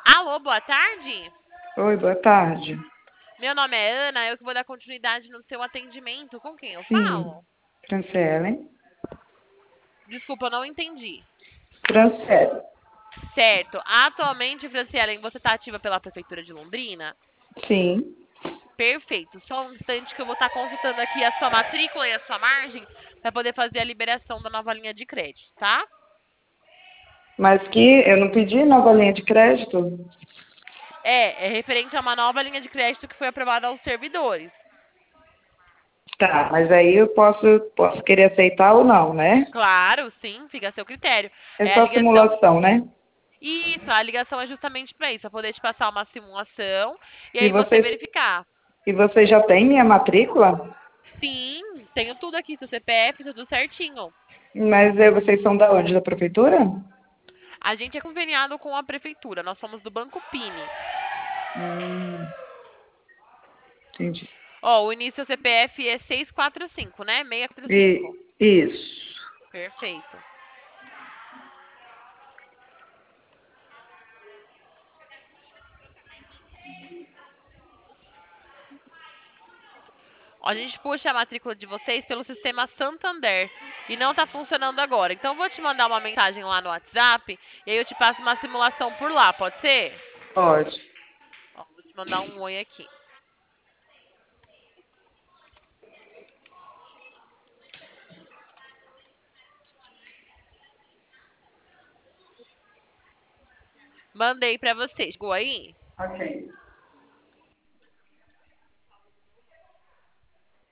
Alô, boa tarde. Oi, boa tarde. Meu nome é Ana, eu que vou dar continuidade no seu atendimento. Com quem eu Sim, falo? Franciele. Desculpa, eu não entendi. Franciele. Certo. Atualmente, Franciele, você está ativa pela Prefeitura de Londrina? Sim, Perfeito. Só um instante que eu vou estar consultando aqui a sua matrícula e a sua margem para poder fazer a liberação da nova linha de crédito, tá? mas que eu não pedi nova linha de crédito. É referente a uma nova linha de crédito que foi aprovada aos servidores. Tá, mas aí eu posso querer aceitar ou não, né? Claro, sim, fica a seu critério. É É a só ligação. simulação, né? Isso, a ligação é justamente para isso, para poder te passar uma simulação e E aí você vocês, verificar. e você já tem minha matrícula? Sim, tenho tudo aqui, seu CPF, tudo certinho. Mas vocês são da onde? Da prefeitura? A gente é conveniado com a prefeitura, nós somos do Banco Pini. Entendi. Ó, o início do CPF é 645, né? 645. Isso. Perfeito. Ó, a gente puxa a matrícula de vocês pelo sistema Santander e não tá funcionando agora. Então eu vou te mandar uma mensagem lá no WhatsApp e aí eu te passo uma simulação por lá, pode ser? Pode. Ó, vou te mandar um oi aqui. Mandei pra vocês. Chegou aí? Ok.